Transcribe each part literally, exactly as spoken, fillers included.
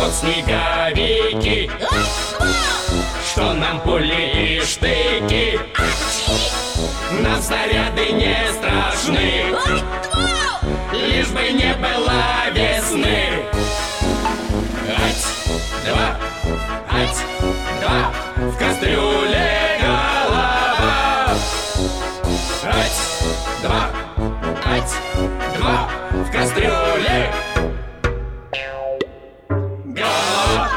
вот снеговики, что нам пули и штыки, нам снаряды не страшны, лишь бы не было весны. Ать, два, ать, два, в кастрюле голова. Ать, два, ать, два, в кастрюле голова.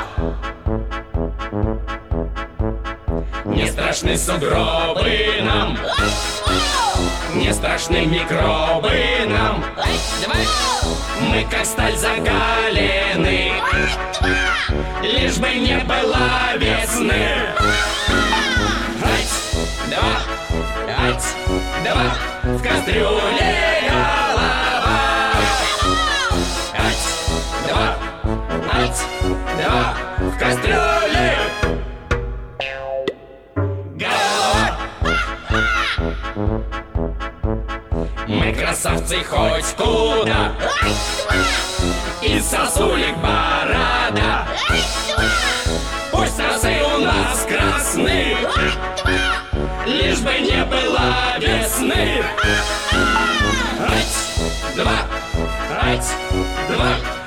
Не страшны сугробы нам, не страшны микробы нам. Мы как сталь закалены, лишь бы не было весны. Ать, два, ать, два, в кастрюле голова. Ать, два, ать, два, в кастрюле голова. Мы красавцы хоть куда, и сосулек борода. Пусть носы у нас красны, лишь бы не было весны. Ать, два, ать, два.